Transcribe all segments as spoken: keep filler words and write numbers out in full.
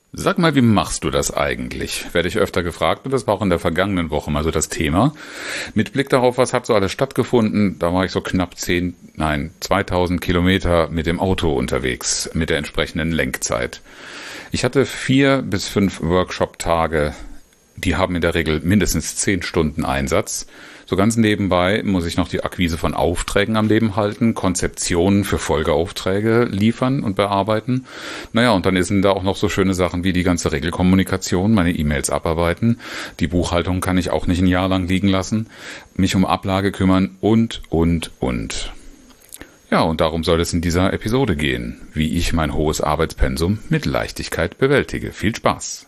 Sag mal, wie machst du das eigentlich? Werde ich öfter gefragt und das war auch in der vergangenen Woche mal so das Thema. Mit Blick darauf, was hat so alles stattgefunden, da war ich so knapp zehn, nein, zweitausend Kilometer mit dem Auto unterwegs, mit der entsprechenden Lenkzeit. Ich hatte vier bis fünf Workshop-Tage, die haben in der Regel mindestens zehn Stunden Einsatz. So ganz nebenbei muss ich noch die Akquise von Aufträgen am Leben halten, Konzeptionen für Folgeaufträge liefern und bearbeiten. Naja, und dann sind da auch noch so schöne Sachen wie die ganze Regelkommunikation, meine E-Mails abarbeiten. Die Buchhaltung kann ich auch nicht ein Jahr lang liegen lassen, mich um Ablage kümmern und, und, und. Ja, und darum soll es in dieser Episode gehen, wie ich mein hohes Arbeitspensum mit Leichtigkeit bewältige. Viel Spaß!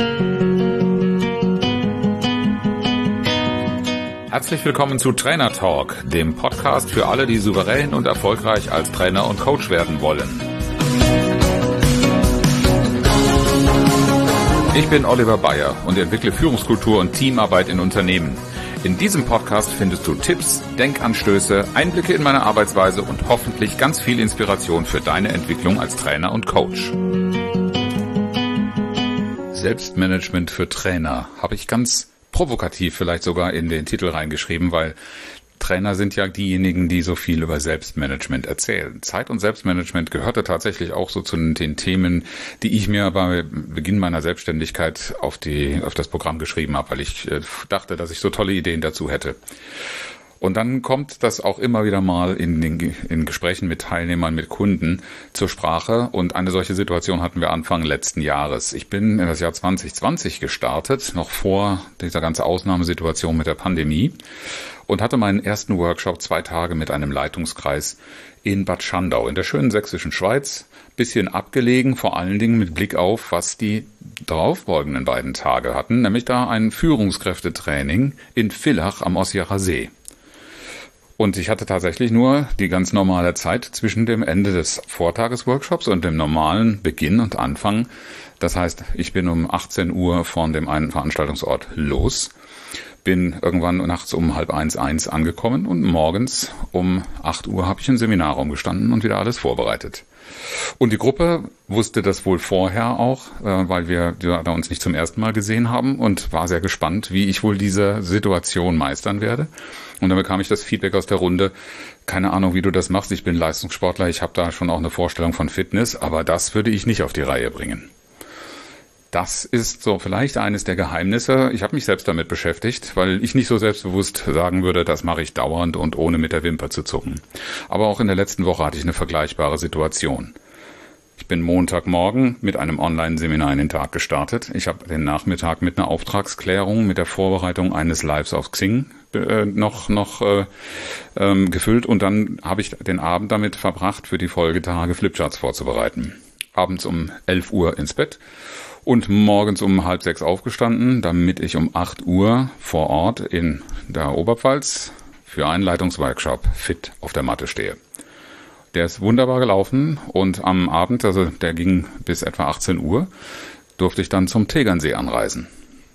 Herzlich willkommen zu Trainer Talk, dem Podcast für alle, die souverän und erfolgreich als Trainer und Coach werden wollen. Ich bin Oliver Bayer und entwickle Führungskultur und Teamarbeit in Unternehmen. In diesem Podcast findest du Tipps, Denkanstöße, Einblicke in meine Arbeitsweise und hoffentlich ganz viel Inspiration für deine Entwicklung als Trainer und Coach. Selbstmanagement für Trainer habe ich ganz provokativ vielleicht sogar in den Titel reingeschrieben, weil Trainer sind ja diejenigen, die so viel über Selbstmanagement erzählen. Zeit- und Selbstmanagement gehörte tatsächlich auch so zu den Themen, die ich mir bei Beginn meiner Selbstständigkeit auf die auf das Programm geschrieben habe, weil ich äh, dachte, dass ich so tolle Ideen dazu hätte. Und dann kommt das auch immer wieder mal in den in Gesprächen mit Teilnehmern, mit Kunden zur Sprache. Und eine solche Situation hatten wir Anfang letzten Jahres. Ich bin in das Jahr zwanzig zwanzig gestartet, noch vor dieser ganzen Ausnahmesituation mit der Pandemie, und hatte meinen ersten Workshop zwei Tage mit einem Leitungskreis in Bad Schandau in der schönen sächsischen Schweiz. Bisschen abgelegen, vor allen Dingen mit Blick auf, was die darauffolgenden beiden Tage hatten, nämlich da ein Führungskräftetraining in Villach am Ossiacher See. Und ich hatte tatsächlich nur die ganz normale Zeit zwischen dem Ende des Vortagesworkshops und dem normalen Beginn und Anfang. Das heißt, ich bin um achtzehn Uhr von dem einen Veranstaltungsort los, bin irgendwann nachts um halb eins, eins angekommen und morgens um acht Uhr habe ich im Seminarraum gestanden und wieder alles vorbereitet. Und die Gruppe wusste das wohl vorher auch, weil wir da uns nicht zum ersten Mal gesehen haben, und war sehr gespannt, wie ich wohl diese Situation meistern werde. Und dann bekam ich das Feedback aus der Runde: keine Ahnung, wie du das machst, ich bin Leistungssportler, ich habe da schon auch eine Vorstellung von Fitness, aber das würde ich nicht auf die Reihe bringen. Das ist so vielleicht eines der Geheimnisse. Ich habe mich selbst damit beschäftigt, weil ich nicht so selbstbewusst sagen würde, das mache ich dauernd und ohne mit der Wimper zu zucken. Aber auch in der letzten Woche hatte ich eine vergleichbare Situation. Ich bin Montagmorgen mit einem Online-Seminar in den Tag gestartet. Ich habe den Nachmittag mit einer Auftragsklärung, mit der Vorbereitung eines Lives auf Xing äh, noch noch äh, ähm, gefüllt, und dann habe ich den Abend damit verbracht, für die Folgetage Flipcharts vorzubereiten. Abends um elf Uhr ins Bett und morgens um halb sechs aufgestanden, damit ich um acht Uhr vor Ort in der Oberpfalz für einen Leitungsworkshop fit auf der Matte stehe. Der ist wunderbar gelaufen, und am Abend, also der ging bis etwa achtzehn Uhr, durfte ich dann zum Tegernsee anreisen.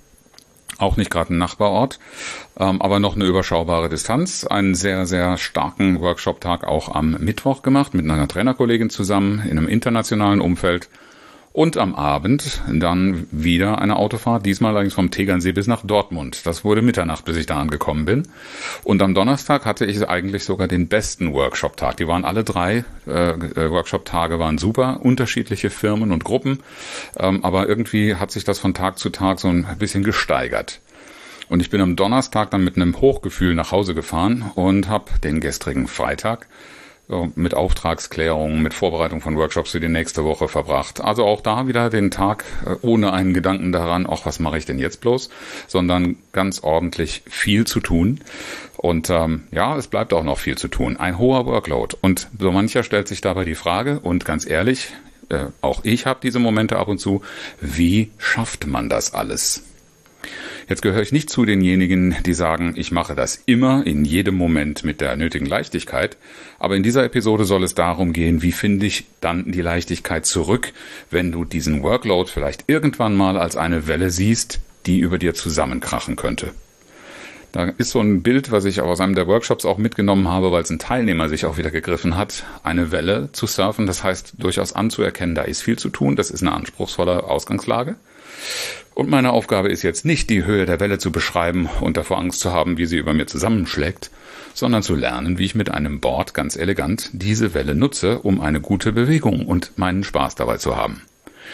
Auch nicht gerade ein Nachbarort, ähm, aber noch eine überschaubare Distanz. Einen sehr, sehr starken Workshop-Tag auch am Mittwoch gemacht, mit einer Trainerkollegin zusammen in einem internationalen Umfeld. Und am Abend dann wieder eine Autofahrt, diesmal allerdings vom Tegernsee bis nach Dortmund. Das wurde Mitternacht, bis ich da angekommen bin. Und am Donnerstag hatte ich eigentlich sogar den besten Workshop-Tag. Die waren alle drei äh, Workshop-Tage waren super, unterschiedliche Firmen und Gruppen. Ähm, aber irgendwie hat sich das von Tag zu Tag so ein bisschen gesteigert. Und ich bin am Donnerstag dann mit einem Hochgefühl nach Hause gefahren und habe den gestrigen Freitag mit Auftragsklärungen, mit Vorbereitung von Workshops für die nächste Woche verbracht. Also auch da wieder den Tag ohne einen Gedanken daran, ach, was mache ich denn jetzt bloß, sondern ganz ordentlich viel zu tun. Und ähm, ja, es bleibt auch noch viel zu tun. Ein hoher Workload. Und so mancher stellt sich dabei die Frage, und ganz ehrlich, äh, auch ich habe diese Momente ab und zu, wie schafft man das alles? Jetzt gehöre ich nicht zu denjenigen, die sagen, ich mache das immer in jedem Moment mit der nötigen Leichtigkeit. Aber in dieser Episode soll es darum gehen, wie finde ich dann die Leichtigkeit zurück, wenn du diesen Workload vielleicht irgendwann mal als eine Welle siehst, die über dir zusammenkrachen könnte. Da ist so ein Bild, was ich aus einem der Workshops auch mitgenommen habe, weil es ein Teilnehmer sich auch wieder gegriffen hat, eine Welle zu surfen. Das heißt, durchaus anzuerkennen, da ist viel zu tun. Das ist eine anspruchsvolle Ausgangslage. Und meine Aufgabe ist jetzt nicht, die Höhe der Welle zu beschreiben und davor Angst zu haben, wie sie über mir zusammenschlägt, sondern zu lernen, wie ich mit einem Board ganz elegant diese Welle nutze, um eine gute Bewegung und meinen Spaß dabei zu haben.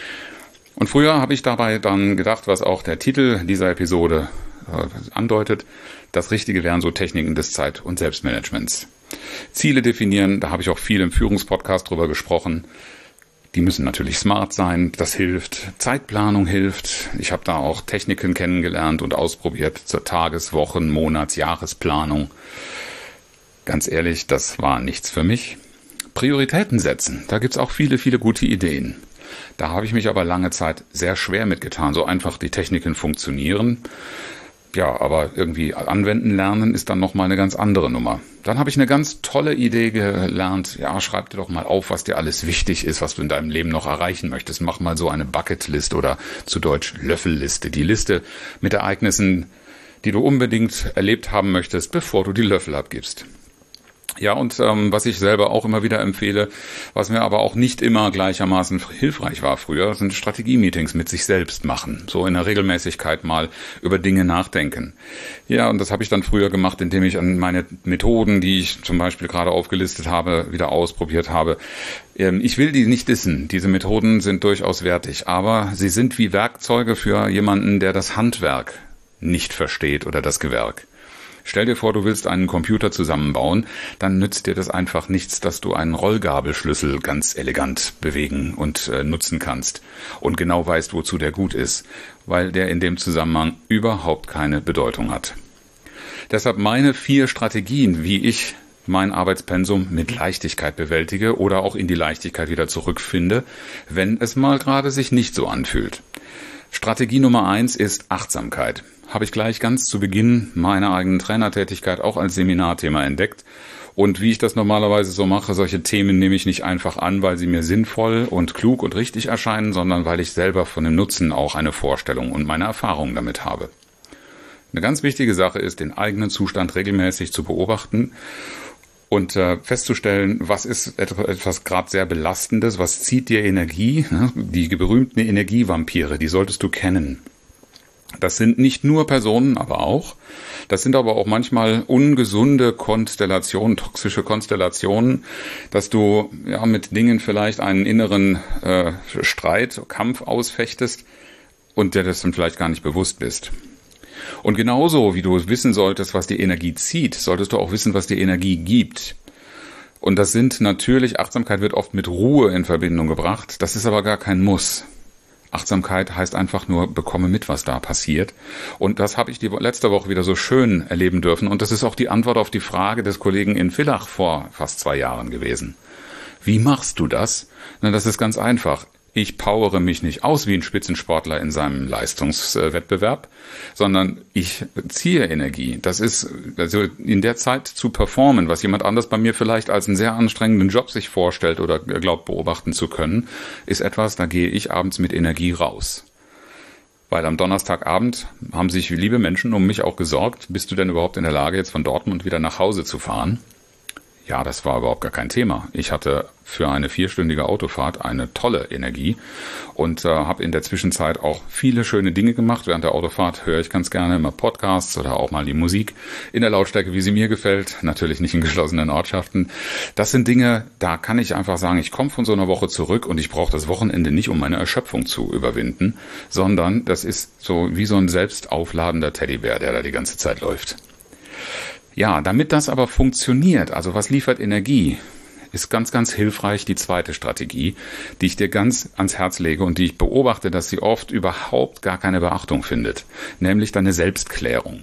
Und früher habe ich dabei dann gedacht, was auch der Titel dieser Episode äh, andeutet, das Richtige wären so Techniken des Zeit- und Selbstmanagements. Ziele definieren, da habe ich auch viel im Führungspodcast drüber gesprochen. Die müssen natürlich smart sein, das hilft. Zeitplanung hilft. Ich habe da auch Techniken kennengelernt und ausprobiert zur Tages-, Wochen-, Monats-, Jahresplanung. Ganz ehrlich, das war nichts für mich. Prioritäten setzen, da gibt's auch viele, viele gute Ideen. Da habe ich mich aber lange Zeit sehr schwer mitgetan. So einfach die Techniken funktionieren. Ja, aber irgendwie anwenden lernen ist dann nochmal eine ganz andere Nummer. Dann habe ich eine ganz tolle Idee gelernt. Ja, schreib dir doch mal auf, was dir alles wichtig ist, was du in deinem Leben noch erreichen möchtest. Mach mal so eine Bucketlist oder zu Deutsch Löffelliste. Die Liste mit Ereignissen, die du unbedingt erlebt haben möchtest, bevor du die Löffel abgibst. Ja, und ähm, was ich selber auch immer wieder empfehle, was mir aber auch nicht immer gleichermaßen hilfreich war früher, sind Strategie-Meetings mit sich selbst machen. So in der Regelmäßigkeit mal über Dinge nachdenken. Ja, und das habe ich dann früher gemacht, indem ich an meine Methoden, die ich zum Beispiel gerade aufgelistet habe, wieder ausprobiert habe. Ähm, ich will die nicht dissen. Diese Methoden sind durchaus wertig, aber sie sind wie Werkzeuge für jemanden, der das Handwerk nicht versteht oder das Gewerk. Stell dir vor, du willst einen Computer zusammenbauen, dann nützt dir das einfach nichts, dass du einen Rollgabelschlüssel ganz elegant bewegen und äh, nutzen kannst und genau weißt, wozu der gut ist, weil der in dem Zusammenhang überhaupt keine Bedeutung hat. Deshalb meine vier Strategien, wie ich mein Arbeitspensum mit Leichtigkeit bewältige oder auch in die Leichtigkeit wieder zurückfinde, wenn es mal gerade sich nicht so anfühlt. Strategie Nummer eins ist Achtsamkeit. Habe ich gleich ganz zu Beginn meiner eigenen Trainertätigkeit auch als Seminarthema entdeckt. Und wie ich das normalerweise so mache, solche Themen nehme ich nicht einfach an, weil sie mir sinnvoll und klug und richtig erscheinen, sondern weil ich selber von dem Nutzen auch eine Vorstellung und meine Erfahrungen damit habe. Eine ganz wichtige Sache ist, den eigenen Zustand regelmäßig zu beobachten und äh, festzustellen, was ist etwas gerade sehr Belastendes, was zieht dir Energie, ne? Die berühmten Energievampire, die solltest du kennen. Das sind nicht nur Personen, aber auch. Das sind aber auch manchmal ungesunde Konstellationen, toxische Konstellationen, dass du ja mit Dingen vielleicht einen inneren äh, Streit, Kampf ausfechtest und dir das dann vielleicht gar nicht bewusst bist. Und genauso wie du wissen solltest, was die Energie zieht, solltest du auch wissen, was die Energie gibt. Und das sind natürlich, Achtsamkeit wird oft mit Ruhe in Verbindung gebracht, das ist aber gar kein Muss. Achtsamkeit heißt einfach nur, bekomme mit, was da passiert. Und das habe ich die letzte Woche wieder so schön erleben dürfen. Und das ist auch die Antwort auf die Frage des Kollegen in Villach vor fast zwei Jahren gewesen. Wie machst du das? Na, das ist ganz einfach. Ich powere mich nicht aus wie ein Spitzensportler in seinem Leistungswettbewerb, sondern ich ziehe Energie. Das ist, also in der Zeit zu performen, was jemand anders bei mir vielleicht als einen sehr anstrengenden Job sich vorstellt oder glaubt beobachten zu können, ist etwas, da gehe ich abends mit Energie raus. Weil am Donnerstagabend haben sich liebe Menschen um mich auch gesorgt, bist du denn überhaupt in der Lage, jetzt von Dortmund wieder nach Hause zu fahren? Ja, das war überhaupt gar kein Thema. Ich hatte für eine vierstündige Autofahrt eine tolle Energie und äh, habe in der Zwischenzeit auch viele schöne Dinge gemacht. Während der Autofahrt höre ich ganz gerne immer Podcasts oder auch mal die Musik in der Lautstärke, wie sie mir gefällt. Natürlich nicht in geschlossenen Ortschaften. Das sind Dinge, da kann ich einfach sagen, ich komme von so einer Woche zurück und ich brauche das Wochenende nicht, um meine Erschöpfung zu überwinden, sondern das ist so wie so ein selbstaufladender Teddybär, der da die ganze Zeit läuft. Ja, damit das aber funktioniert, also was liefert Energie, ist ganz, ganz hilfreich die zweite Strategie, die ich dir ganz ans Herz lege und die ich beobachte, dass sie oft überhaupt gar keine Beachtung findet, nämlich deine Selbstklärung.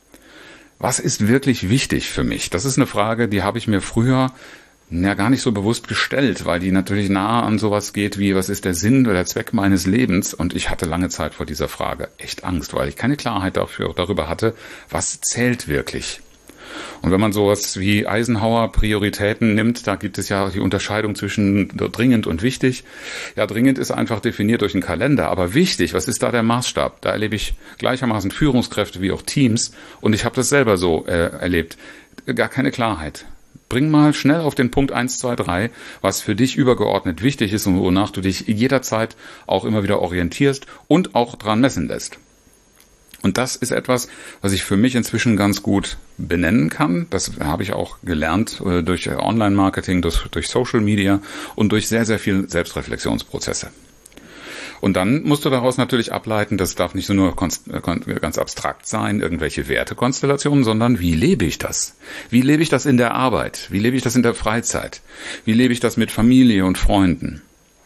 Was ist wirklich wichtig für mich? Das ist eine Frage, die habe ich mir früher ja gar nicht so bewusst gestellt, weil die natürlich nahe an sowas geht wie, was ist der Sinn oder der Zweck meines Lebens? Und ich hatte lange Zeit vor dieser Frage echt Angst, weil ich keine Klarheit dafür, darüber hatte, was zählt wirklich. Und wenn man sowas wie Eisenhower Prioritäten nimmt, da gibt es ja die Unterscheidung zwischen dringend und wichtig. Ja, dringend ist einfach definiert durch einen Kalender, aber wichtig, was ist da der Maßstab? Da erlebe ich gleichermaßen Führungskräfte wie auch Teams und ich habe das selber so äh, erlebt. Gar keine Klarheit. Bring mal schnell auf den Punkt eins, zwei, drei, was für dich übergeordnet wichtig ist und wonach du dich jederzeit auch immer wieder orientierst und auch dran messen lässt. Und das ist etwas, was ich für mich inzwischen ganz gut benennen kann. Das habe ich auch gelernt äh, durch Online-Marketing, durch, durch Social Media und durch sehr, sehr viele Selbstreflexionsprozesse. Und dann musst du daraus natürlich ableiten, das darf nicht nur ganz abstrakt sein, irgendwelche Wertekonstellationen, sondern wie lebe ich das? Wie lebe ich das in der Arbeit? Wie lebe ich das in der Freizeit? Wie lebe ich das mit Familie und Freunden?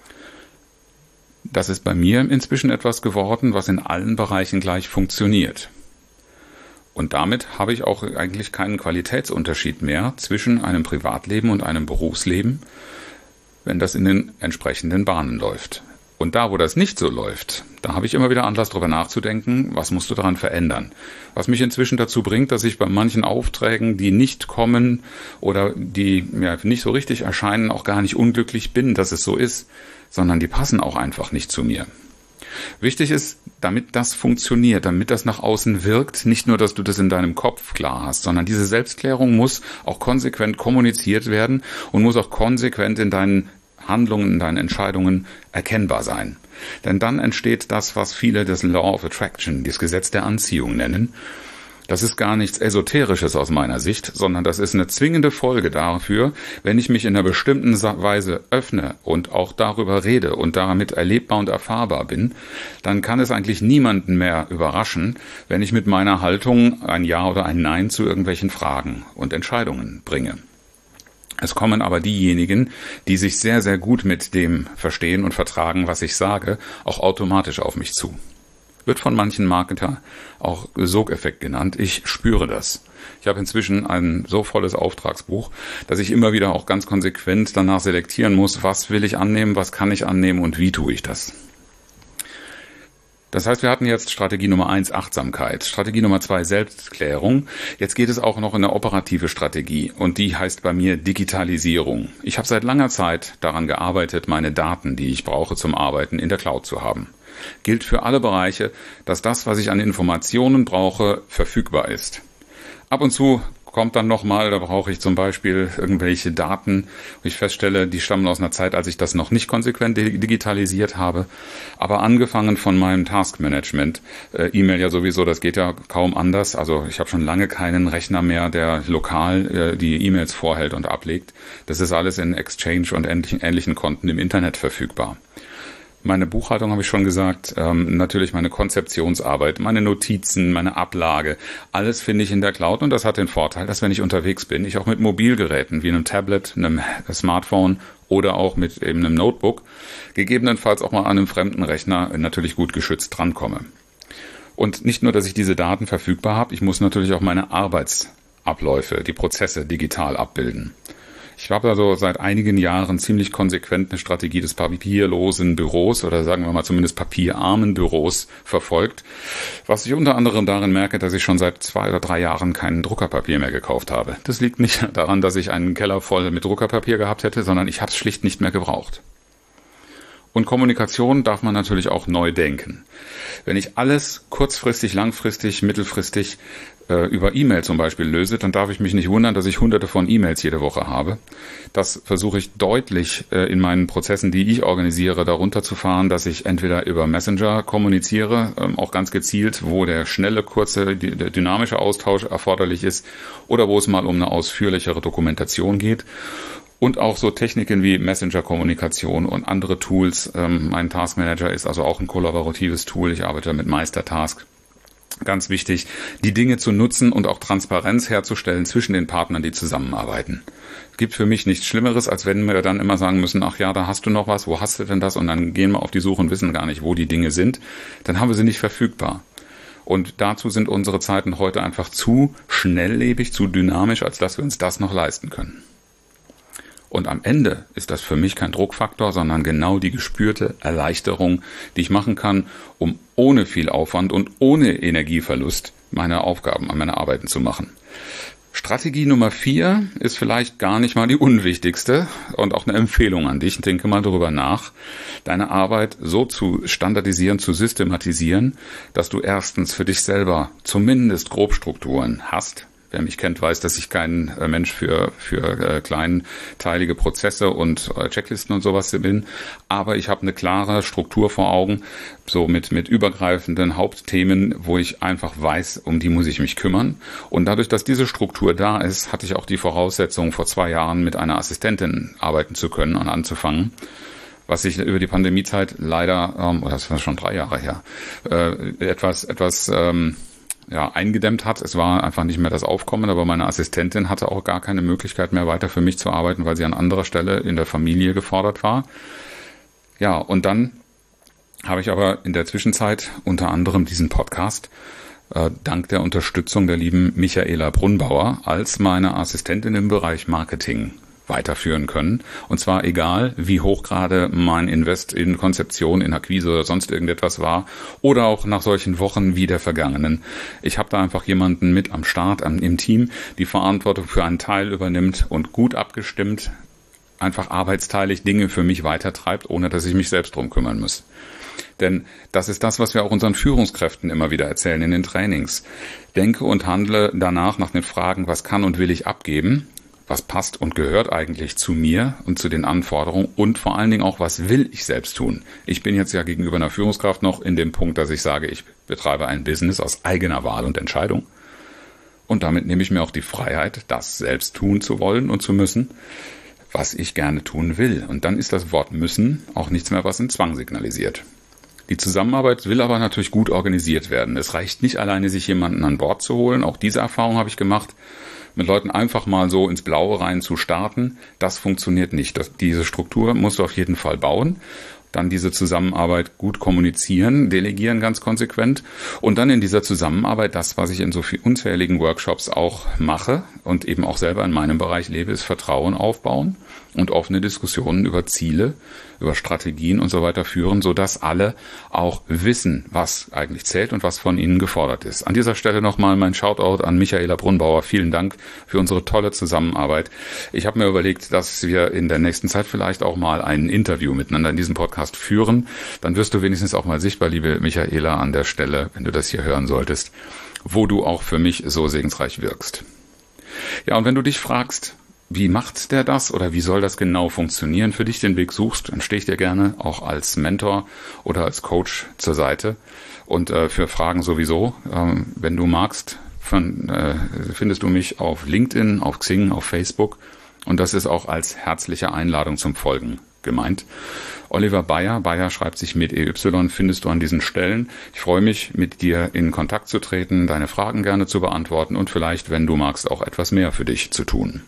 Das ist bei mir inzwischen etwas geworden, was in allen Bereichen gleich funktioniert. Und damit habe ich auch eigentlich keinen Qualitätsunterschied mehr zwischen einem Privatleben und einem Berufsleben, wenn das in den entsprechenden Bahnen läuft. Und da, wo das nicht so läuft, da habe ich immer wieder Anlass, darüber nachzudenken, was musst du daran verändern. Was mich inzwischen dazu bringt, dass ich bei manchen Aufträgen, die nicht kommen oder die ja, nicht so richtig erscheinen, auch gar nicht unglücklich bin, dass es so ist, sondern die passen auch einfach nicht zu mir. Wichtig ist, damit das funktioniert, damit das nach außen wirkt, nicht nur, dass du das in deinem Kopf klar hast, sondern diese Selbstklärung muss auch konsequent kommuniziert werden und muss auch konsequent in deinen Handlungen, in deinen Entscheidungen erkennbar sein. Denn dann entsteht das, was viele das Law of Attraction, das Gesetz der Anziehung nennen. Das ist gar nichts Esoterisches aus meiner Sicht, sondern das ist eine zwingende Folge dafür, wenn ich mich in einer bestimmten Weise öffne und auch darüber rede und damit erlebbar und erfahrbar bin, dann kann es eigentlich niemanden mehr überraschen, wenn ich mit meiner Haltung ein Ja oder ein Nein zu irgendwelchen Fragen und Entscheidungen bringe. Es kommen aber diejenigen, die sich sehr, sehr gut mit dem verstehen und vertragen, was ich sage, auch automatisch auf mich zu. Wird von manchen Marketer auch Sogeffekt genannt. Ich spüre das. Ich habe inzwischen ein so volles Auftragsbuch, dass ich immer wieder auch ganz konsequent danach selektieren muss, was will ich annehmen, was kann ich annehmen und wie tue ich das. Das heißt, wir hatten jetzt Strategie Nummer eins, Achtsamkeit, Strategie Nummer zwei, Selbstklärung. Jetzt geht es auch noch in eine operative Strategie und die heißt bei mir Digitalisierung. Ich habe seit langer Zeit daran gearbeitet, meine Daten, die ich brauche zum Arbeiten, in der Cloud zu haben. Gilt für alle Bereiche, dass das, was ich an Informationen brauche, verfügbar ist. Ab und zu kommt dann nochmal, da brauche ich zum Beispiel irgendwelche Daten, wo ich feststelle, die stammen aus einer Zeit, als ich das noch nicht konsequent digitalisiert habe. Aber angefangen von meinem Taskmanagement, äh, E-Mail ja sowieso, das geht ja kaum anders. Also ich habe schon lange keinen Rechner mehr, der lokal äh, die E-Mails vorhält und ablegt. Das ist alles in Exchange und ähnlichen, ähnlichen Konten im Internet verfügbar. Meine Buchhaltung habe ich schon gesagt, ähm, natürlich meine Konzeptionsarbeit, meine Notizen, meine Ablage, alles finde ich in der Cloud und das hat den Vorteil, dass wenn ich unterwegs bin, ich auch mit Mobilgeräten wie einem Tablet, einem Smartphone oder auch mit eben einem Notebook, gegebenenfalls auch mal an einem fremden Rechner natürlich gut geschützt drankomme. Und nicht nur, dass ich diese Daten verfügbar habe, ich muss natürlich auch meine Arbeitsabläufe, die Prozesse digital abbilden. Ich habe also seit einigen Jahren ziemlich konsequent eine Strategie des papierlosen Büros oder sagen wir mal zumindest papierarmen Büros verfolgt, was ich unter anderem darin merke, dass ich schon seit zwei oder drei Jahren kein Druckerpapier mehr gekauft habe. Das liegt nicht daran, dass ich einen Keller voll mit Druckerpapier gehabt hätte, sondern ich habe es schlicht nicht mehr gebraucht. Und Kommunikation darf man natürlich auch neu denken. Wenn ich alles kurzfristig, langfristig, mittelfristig äh, über E-Mail zum Beispiel löse, dann darf ich mich nicht wundern, dass ich hunderte von E-Mails jede Woche habe. Das versuche ich deutlich äh, in meinen Prozessen, die ich organisiere, darunter zu fahren, dass ich entweder über Messenger kommuniziere, ähm, auch ganz gezielt, wo der schnelle, kurze, der dynamische Austausch erforderlich ist oder wo es mal um eine ausführlichere Dokumentation geht. Und auch so Techniken wie Messenger-Kommunikation und andere Tools. Ähm, mein Taskmanager ist also auch ein kollaboratives Tool. Ich arbeite mit Meistertask. Ganz wichtig, die Dinge zu nutzen und auch Transparenz herzustellen zwischen den Partnern, die zusammenarbeiten. Es gibt für mich nichts Schlimmeres, als wenn wir dann immer sagen müssen, ach ja, da hast du noch was, wo hast du denn das? Und dann gehen wir auf die Suche und wissen gar nicht, wo die Dinge sind. Dann haben wir sie nicht verfügbar. Und dazu sind unsere Zeiten heute einfach zu schnelllebig, zu dynamisch, als dass wir uns das noch leisten können. Und am Ende ist das für mich kein Druckfaktor, sondern genau die gespürte Erleichterung, die ich machen kann, um ohne viel Aufwand und ohne Energieverlust meine Aufgaben, meine Arbeiten zu machen. Strategie Nummer vier ist vielleicht gar nicht mal die unwichtigste und auch eine Empfehlung an dich. Denke mal darüber nach, deine Arbeit so zu standardisieren, zu systematisieren, dass du erstens für dich selber zumindest Grobstrukturen hast. Wer mich kennt, weiß, dass ich kein äh, Mensch für für äh, kleinteilige Prozesse und äh, Checklisten und sowas bin. Aber ich habe eine klare Struktur vor Augen, so mit mit übergreifenden Hauptthemen, wo ich einfach weiß, um die muss ich mich kümmern. Und dadurch, dass diese Struktur da ist, hatte ich auch die Voraussetzung, vor zwei Jahren mit einer Assistentin arbeiten zu können und anzufangen. Was sich über die Pandemiezeit leider, ähm, das war schon drei Jahre her, äh, etwas etwas ähm, ja, eingedämmt hat. Es war einfach nicht mehr das Aufkommen, aber meine Assistentin hatte auch gar keine Möglichkeit mehr weiter für mich zu arbeiten, weil sie an anderer Stelle in der Familie gefordert war. Ja, und dann habe ich aber in der Zwischenzeit unter anderem diesen Podcast äh, dank der Unterstützung der lieben Michaela Brunbauer als meine Assistentin im Bereich Marketing weiterführen können. Und zwar egal, wie hoch gerade mein Invest in Konzeption, in Akquise oder sonst irgendetwas war oder auch nach solchen Wochen wie der vergangenen. Ich habe da einfach jemanden mit am Start, am, im Team, die Verantwortung für einen Teil übernimmt und gut abgestimmt, einfach arbeitsteilig Dinge für mich weitertreibt, ohne dass ich mich selbst drum kümmern muss. Denn das ist das, was wir auch unseren Führungskräften immer wieder erzählen in den Trainings. Denke und handle danach nach den Fragen, was kann und will ich abgeben, was passt und gehört eigentlich zu mir und zu den Anforderungen und vor allen Dingen auch, was will ich selbst tun. Ich bin jetzt ja gegenüber einer Führungskraft noch in dem Punkt, dass ich sage, ich betreibe ein Business aus eigener Wahl und Entscheidung. Und damit nehme ich mir auch die Freiheit, das selbst tun zu wollen und zu müssen, was ich gerne tun will. Und dann ist das Wort müssen auch nichts mehr, was in Zwang signalisiert. Die Zusammenarbeit will aber natürlich gut organisiert werden. Es reicht nicht alleine, sich jemanden an Bord zu holen. Auch diese Erfahrung habe ich gemacht. Mit Leuten einfach mal so ins Blaue rein zu starten, das funktioniert nicht. Das, diese Struktur musst du auf jeden Fall bauen. Dann diese Zusammenarbeit gut kommunizieren, delegieren ganz konsequent und dann in dieser Zusammenarbeit das, was ich in so vielen unzähligen Workshops auch mache und eben auch selber in meinem Bereich lebe, ist Vertrauen aufbauen und offene Diskussionen über Ziele, über Strategien und so weiter führen, sodass alle auch wissen, was eigentlich zählt und was von ihnen gefordert ist. An dieser Stelle nochmal mein Shoutout an Michaela Brunbauer. Vielen Dank für unsere tolle Zusammenarbeit. Ich habe mir überlegt, dass wir in der nächsten Zeit vielleicht auch mal ein Interview miteinander in diesem Podcast führen. Dann wirst du wenigstens auch mal sichtbar, liebe Michaela, an der Stelle, wenn du das hier hören solltest, wo du auch für mich so segensreich wirkst. Ja, und wenn du dich fragst, wie macht der das oder wie soll das genau funktionieren, für dich den Weg suchst, dann stehe ich dir gerne auch als Mentor oder als Coach zur Seite. Und äh, für Fragen sowieso, ähm, wenn du magst, von, äh, findest du mich auf LinkedIn, auf Xing, auf Facebook. Und das ist auch als herzliche Einladung zum Folgen gemeint. Oliver Bayer, Bayer schreibt sich mit E Y, findest du an diesen Stellen. Ich freue mich, mit dir in Kontakt zu treten, deine Fragen gerne zu beantworten und vielleicht, wenn du magst, auch etwas mehr für dich zu tun.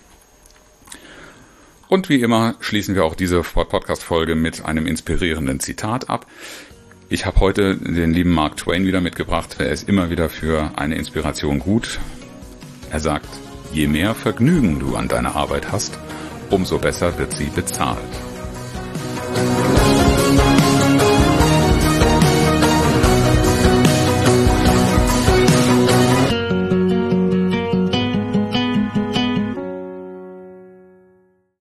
Und wie immer schließen wir auch diese Podcast-Folge mit einem inspirierenden Zitat ab. Ich habe heute den lieben Mark Twain wieder mitgebracht. Er ist immer wieder für eine Inspiration gut. Er sagt, je mehr Vergnügen du an deiner Arbeit hast, umso besser wird sie bezahlt.